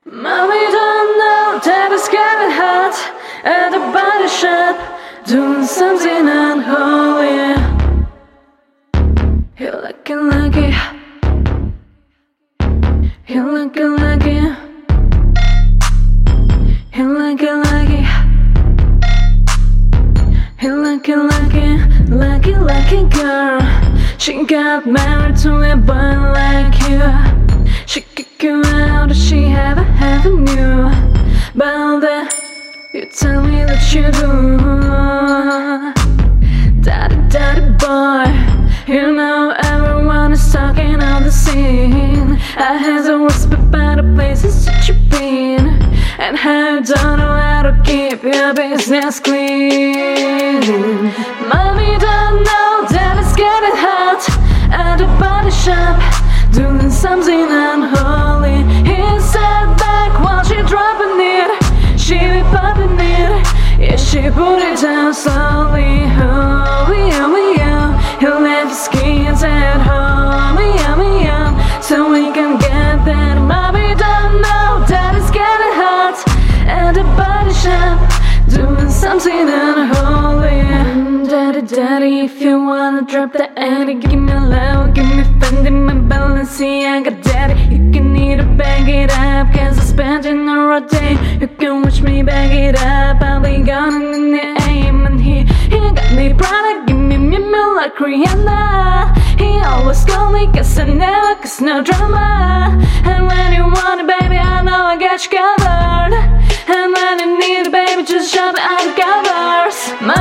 Mommy don't know that it's getting hot at the body shop, doing something unholy. You're looking lucky. You're looking lucky. You're looking lucky. You're looking lucky, lucky, lucky girl. She got married to a boy like you. She kicked you out if she ever knew. But then you tell me that you do. Daddy, daddy boy, you know everyone is talking on the scene. I heard a whisper about the places that you've been, and how you don't know how to keep your business clean. Mommy don't know that it's getting hot at the body shop, doing something unholy. He sat back while she dropping it. She be popping it. Yeah, she put it down slowly. Oh, yeah, yeah. He'll let your skins at home. Yeah, yeah. So we can get that. Mommy don't know that it's getting hot at the body shop, doing something unholy. Daddy, daddy, if you wanna drop the Addy, give me love, give me Fendi, my Balenciaga, daddy. You can either bag it up, cause I spent it all day. You can watch me bag it up, I'll be gone in the aim. And he got me Prada, give me like Rihanna. He always call me cause I never, cause no drama. And when you want it, baby, I know I got you covered. And when you need it, baby, just shove out the covers.